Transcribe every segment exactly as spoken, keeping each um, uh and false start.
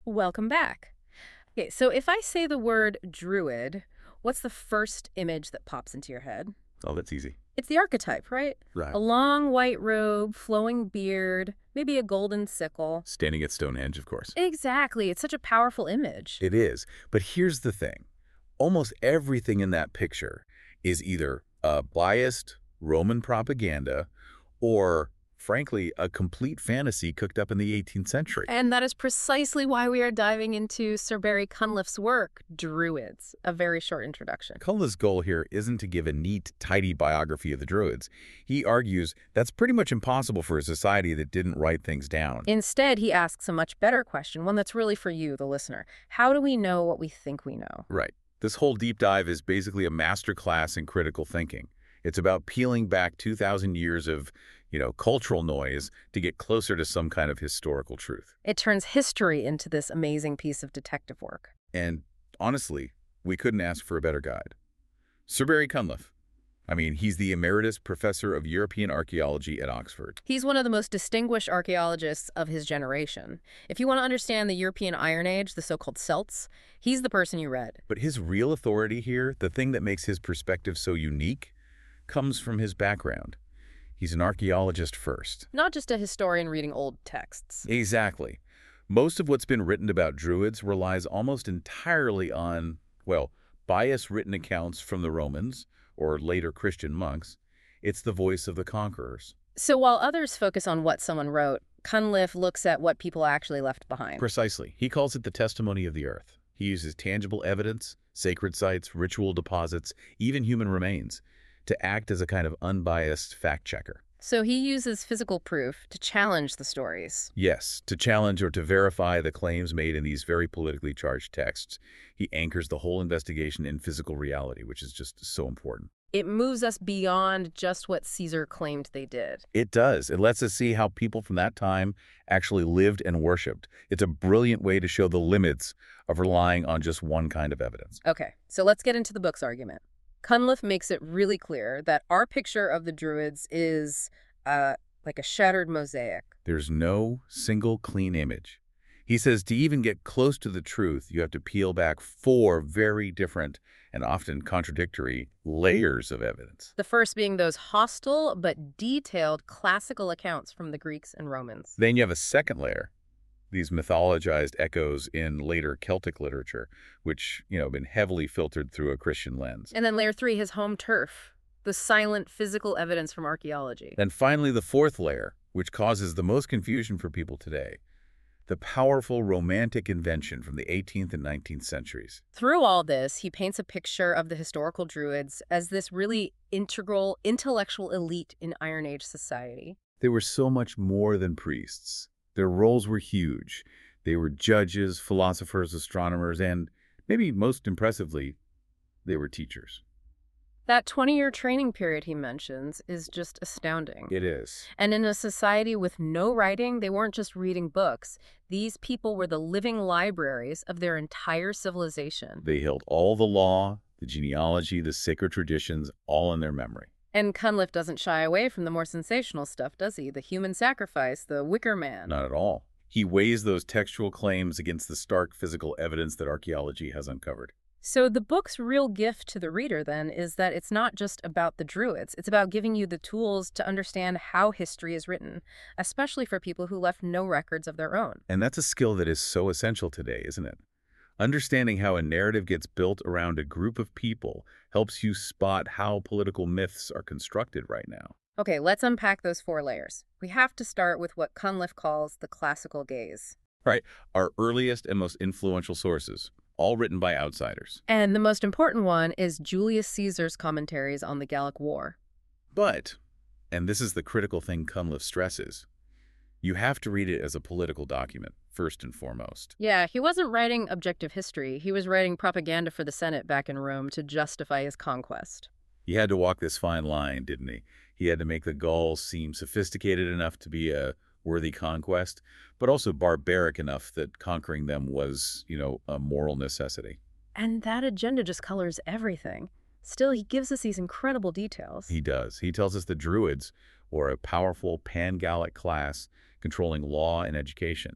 Welcome back. Okay, so if I say the word druid, what's the first image that pops into your head? Oh, that's easy. It's the archetype, right? Right. A long white robe, flowing beard, maybe a golden sickle. Standing at Stonehenge, of course. Exactly. It's such a powerful image. It is. But here's the thing. Almost everything in that picture is either a biased Roman propaganda or, frankly, a complete fantasy cooked up in the eighteenth century. And that is precisely why we are diving into Sir Barry Cunliffe's work, Druids, a very short introduction. Cunliffe's goal here isn't to give a neat, tidy biography of the Druids. He argues that's pretty much impossible for a society that didn't write things down. Instead, he asks a much better question, one that's really for you, the listener. How do we know what we think we know? Right. This whole deep dive is basically a master class in critical thinking. It's about peeling back two thousand years of, you know, cultural noise to get closer to some kind of historical truth. It turns history into this amazing piece of detective work. And honestly, we couldn't ask for a better guide. Sir Barry Cunliffe. I mean, he's the Emeritus Professor of European Archaeology at Oxford. He's one of the most distinguished archaeologists of his generation. If you want to understand the European Iron Age, the so-called Celts, he's the person you read. But his real authority here, the thing that makes his perspective so unique, comes from his background. He's an archaeologist first. Not just a historian reading old texts. Exactly. Most of what's been written about Druids relies almost entirely on, well, bias written accounts from the Romans or later Christian monks. It's the voice of the conquerors. So while others focus on what someone wrote, Cunliffe looks at what people actually left behind. Precisely. He calls it the testimony of the earth. He uses tangible evidence, sacred sites, ritual deposits, even human remains, to act as a kind of unbiased fact-checker. So he uses physical proof to challenge the stories. Yes, to challenge or to verify the claims made in these very politically charged texts. He anchors the whole investigation in physical reality, which is just so important. It moves us beyond just what Caesar claimed they did. It does. It lets us see how people from that time actually lived and worshipped. It's a brilliant way to show the limits of relying on just one kind of evidence. Okay, so let's get into the book's argument. Cunliffe makes it really clear that our picture of the Druids is uh, like a shattered mosaic. There's no single clean image. He says to even get close to the truth, you have to peel back four very different and often contradictory layers of evidence. The first being those hostile but detailed classical accounts from the Greeks and Romans. Then you have a second layer, these mythologized echoes in later Celtic literature, which, you know, have been heavily filtered through a Christian lens. And then layer three, his home turf, the silent physical evidence from archaeology. Then finally the fourth layer, which causes the most confusion for people today, the powerful romantic invention from the eighteenth and nineteenth centuries. Through all this, he paints a picture of the historical Druids as this really integral intellectual elite in Iron Age society. They were so much more than priests. Their roles were huge. They were judges, philosophers, astronomers, and, maybe most impressively, they were teachers. That twenty-year training period he mentions is just astounding. It is. And in a society with no writing, they weren't just reading books. These people were the living libraries of their entire civilization. They held all the law, the genealogy, the sacred traditions, all in their memory. And Cunliffe doesn't shy away from the more sensational stuff, does he? The human sacrifice, the Wicker Man. Not at all. He weighs those textual claims against the stark physical evidence that archaeology has uncovered. So the book's real gift to the reader, then, is that it's not just about the Druids. It's about giving you the tools to understand how history is written, especially for people who left no records of their own. And that's a skill that is so essential today, isn't it? Understanding how a narrative gets built around a group of people helps you spot how political myths are constructed right now. Okay, let's unpack those four layers. We have to start with what Cunliffe calls the classical gaze. Right, our earliest and most influential sources, all written by outsiders. And the most important one is Julius Caesar's commentaries on the Gallic War. But, and this is the critical thing Cunliffe stresses, you have to read it as a political document, first and foremost. Yeah, he wasn't writing objective history. He was writing propaganda for the Senate back in Rome to justify his conquest. He had to walk this fine line, didn't he? He had to make the Gauls seem sophisticated enough to be a worthy conquest, but also barbaric enough that conquering them was, you know, a moral necessity. And that agenda just colors everything. Still, he gives us these incredible details. He does. He tells us the Druids were a powerful pan-Gallic class controlling law and education.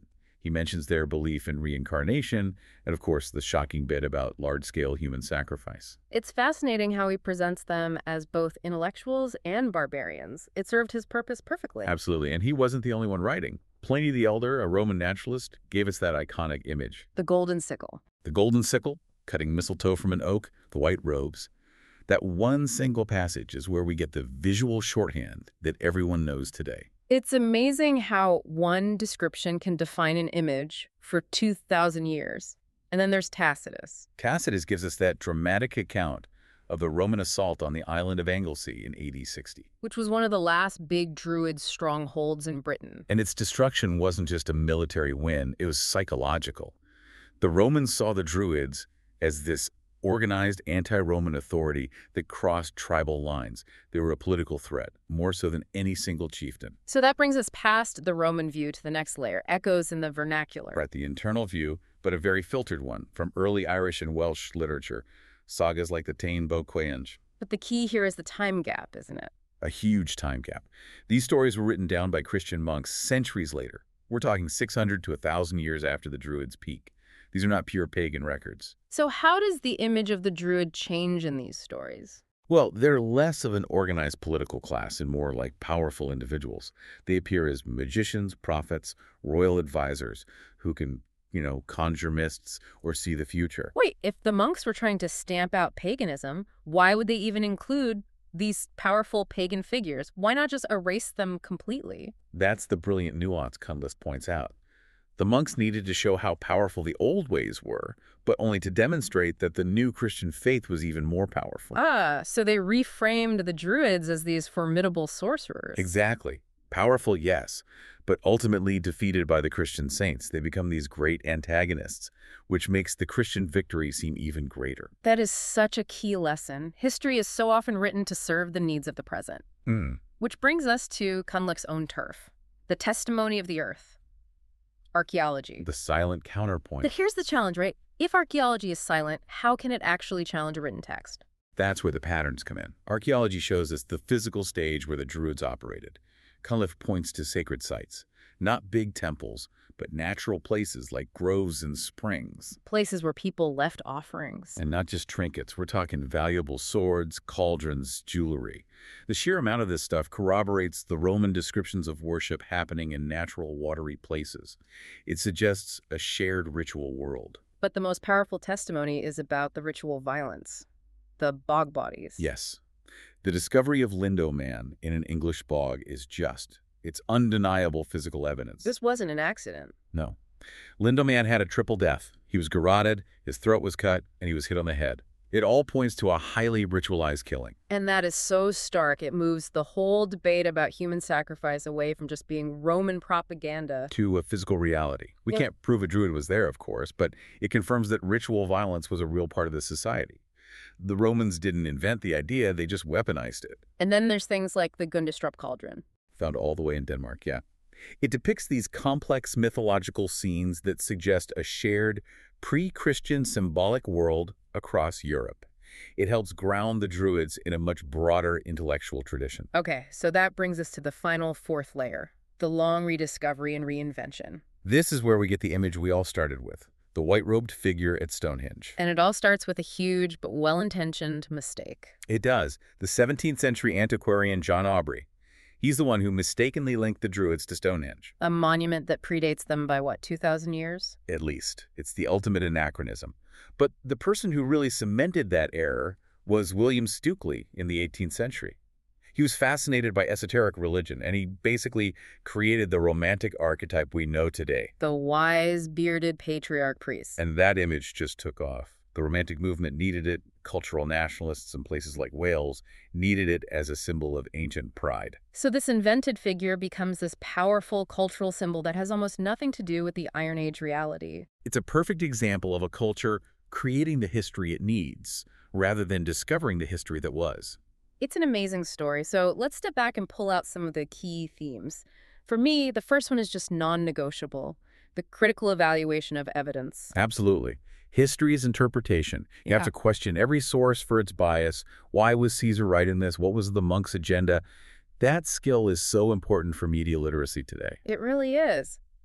He mentions their belief in reincarnation, and of course, the shocking bit about large-scale human sacrifice. It's fascinating how he presents them as both intellectuals and barbarians. It served his purpose perfectly. Absolutely, and he wasn't the only one writing. Pliny the Elder, a Roman naturalist, gave us that iconic image. The golden sickle. The golden sickle, cutting mistletoe from an oak, the white robes. That one single passage is where we get the visual shorthand that everyone knows today. It's amazing how one description can define an image for two thousand years. And then there's Tacitus. Tacitus gives us that dramatic account of the Roman assault on the island of Anglesey in A D sixty. Which was one of the last big Druid strongholds in Britain. And its destruction wasn't just a military win, it was psychological. The Romans saw the Druids as this organized anti-Roman authority that crossed tribal lines. They were a political threat, more so than any single chieftain. So that brings us past the Roman view to the next layer, echoes in the vernacular. Right, the internal view, but a very filtered one, from early Irish and Welsh literature, sagas like the Táin Bó Cúailnge. But the key here is the time gap, isn't it? A huge time gap. These stories were written down by Christian monks centuries later. We're talking six hundred to one thousand years after the Druids' peak. These are not pure pagan records. So how does the image of the Druid change in these stories? Well, they're less of an organized political class and more like powerful individuals. They appear as magicians, prophets, royal advisors who can, you know, conjure mists or see the future. Wait, if the monks were trying to stamp out paganism, why would they even include these powerful pagan figures? Why not just erase them completely? That's the brilliant nuance Cunliffe points out. The monks needed to show how powerful the old ways were, but only to demonstrate that the new Christian faith was even more powerful. Ah, so they reframed the Druids as these formidable sorcerers. Exactly. Powerful, yes, but ultimately defeated by the Christian saints. They become these great antagonists, which makes the Christian victory seem even greater. That is such a key lesson. History is so often written to serve the needs of the present. Mm. Which brings us to Cunliffe's own turf, the testimony of the earth. Archaeology. The silent counterpoint. But here's the challenge, right? If archaeology is silent, how can it actually challenge a written text? That's where the patterns come in. Archaeology shows us the physical stage where the Druids operated. Cunliffe points to sacred sites, not big temples, but natural places like groves and springs. Places where people left offerings. And not just trinkets. We're talking valuable swords, cauldrons, jewelry. The sheer amount of this stuff corroborates the Roman descriptions of worship happening in natural, watery places. It suggests a shared ritual world. But the most powerful testimony is about the ritual violence, the bog bodies. Yes. The discovery of Lindoman in an English bog is just. It's undeniable physical evidence. This wasn't an accident. No. Lindoman had a triple death. He was garroted, his throat was cut, and he was hit on the head. It all points to a highly ritualized killing. And that is so stark. It moves the whole debate about human sacrifice away from just being Roman propaganda To a physical reality. We Yeah. can't prove a Druid was there, of course, but it confirms that ritual violence was a real part of the society. The Romans didn't invent the idea, they just weaponized it. And then there's things like the Gundestrup cauldron. Found all the way in Denmark, yeah. It depicts these complex mythological scenes that suggest a shared, pre-Christian symbolic world across Europe. It helps ground the Druids in a much broader intellectual tradition. Okay, so that brings us to the final fourth layer, the long rediscovery and reinvention. This is where we get the image we all started with, the white-robed figure at Stonehenge. And it all starts with a huge but well-intentioned mistake. It does. The seventeenth century antiquarian John Aubrey. He's the one who mistakenly linked the Druids to Stonehenge. A monument that predates them by, what, two thousand years? At least. It's the ultimate anachronism. But the person who really cemented that error was William Stukeley in the eighteenth century. He was fascinated by esoteric religion, and he basically created the romantic archetype we know today. The wise, bearded patriarch priest. And that image just took off. The Romantic movement needed it. Cultural nationalists in places like Wales needed it as a symbol of ancient pride. So this invented figure becomes this powerful cultural symbol that has almost nothing to do with the Iron Age reality. It's a perfect example of a culture creating the history it needs, rather than discovering the history that was. It's an amazing story, so let's step back and pull out some of the key themes. For me, the first one is just non-negotiable, the critical evaluation of evidence. Absolutely. History is interpretation. You Yeah. have to question every source for its bias. Why was Caesar right in this? What was the monk's agenda? That skill is so important for media literacy today. It really is.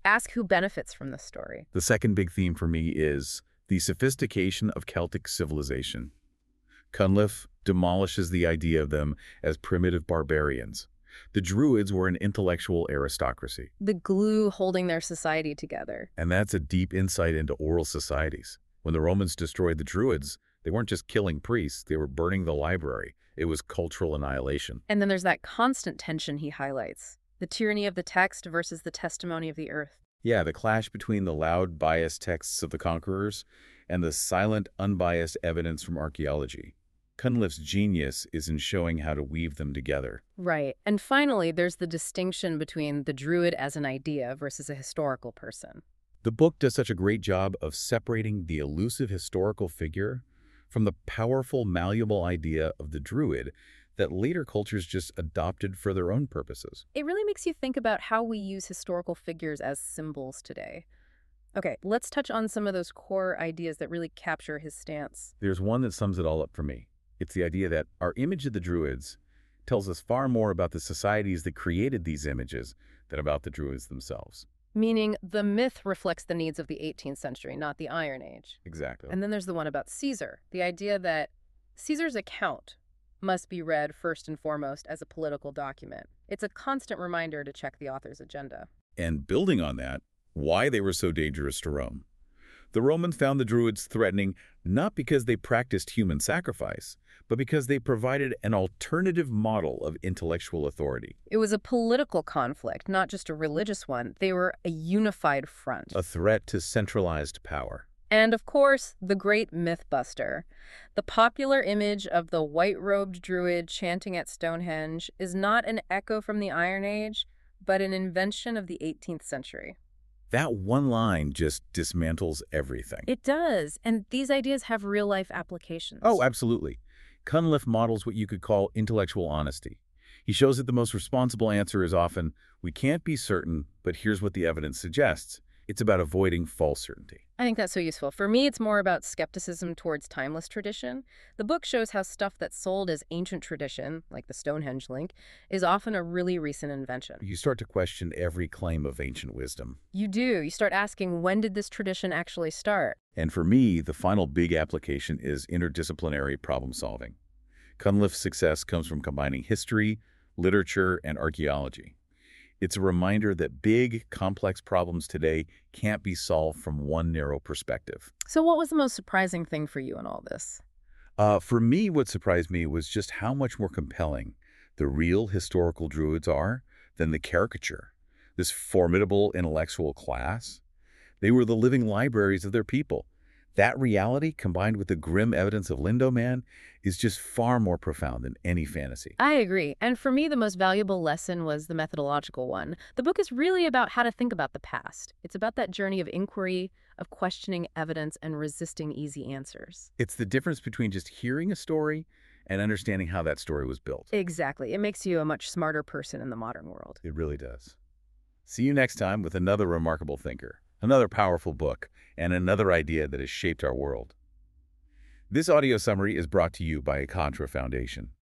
Ask who benefits from this story. The second big theme for me is the sophistication of Celtic civilization. Cunliffe demolishes the idea of them as primitive barbarians. The Druids were an intellectual aristocracy. The glue holding their society together. And that's a deep insight into oral societies. When the Romans destroyed the Druids, they weren't just killing priests, they were burning the library. It was cultural annihilation. And then there's that constant tension he highlights. The tyranny of the text versus the testimony of the earth. Yeah, the clash between the loud, biased texts of the conquerors and the silent, unbiased evidence from archaeology. Cunliffe's genius is in showing how to weave them together. Right. And finally, there's the distinction between the Druid as an idea versus a historical person. The book does such a great job of separating the elusive historical figure from the powerful, malleable idea of the Druid that later cultures just adopted for their own purposes. It really makes you think about how we use historical figures as symbols today. Okay, let's touch on some of those core ideas that really capture his stance. There's one that sums it all up for me. It's the idea that our image of the Druids tells us far more about the societies that created these images than about the Druids themselves. Meaning the myth reflects the needs of the eighteenth century, not the Iron Age. Exactly. And then there's the one about Caesar, the idea that Caesar's account must be read first and foremost as a political document. It's a constant reminder to check the author's agenda. And building on that, why they were so dangerous to Rome. The Romans found the Druids threatening not because they practiced human sacrifice, but because they provided an alternative model of intellectual authority. It was a political conflict, not just a religious one. They were a unified front. A threat to centralized power. And, of course, the great Mythbuster. The popular image of the white-robed Druid chanting at Stonehenge is not an echo from the Iron Age, but an invention of the eighteenth century. That one line just dismantles everything. It does, and these ideas have real-life applications. Oh, absolutely. Cunliffe models what you could call intellectual honesty. He shows that the most responsible answer is often, we can't be certain, but here's what the evidence suggests. It's about avoiding false certainty. I think that's so useful. For me, it's more about skepticism towards timeless tradition. The book shows how stuff that's sold as ancient tradition, like the Stonehenge link, is often a really recent invention. You start to question every claim of ancient wisdom. You do. You start asking, when did this tradition actually start? And for me, the final big application is interdisciplinary problem solving. Cunliffe's success comes from combining history, literature, and archaeology. It's a reminder that big, complex problems today can't be solved from one narrow perspective. So what was the most surprising thing for you in all this? Uh, for me, what surprised me was just how much more compelling the real historical Druids are than the caricature. This formidable intellectual class, they were the living libraries of their people. That reality, combined with the grim evidence of Lindoman, is just far more profound than any fantasy. I agree. And for me, the most valuable lesson was the methodological one. The book is really about how to think about the past. It's about that journey of inquiry, of questioning evidence, and resisting easy answers. It's the difference between just hearing a story and understanding how that story was built. Exactly. It makes you a much smarter person in the modern world. It really does. See you next time with another remarkable thinker, another powerful book, and another idea that has shaped our world. This audio summary is brought to you by Contra Foundation.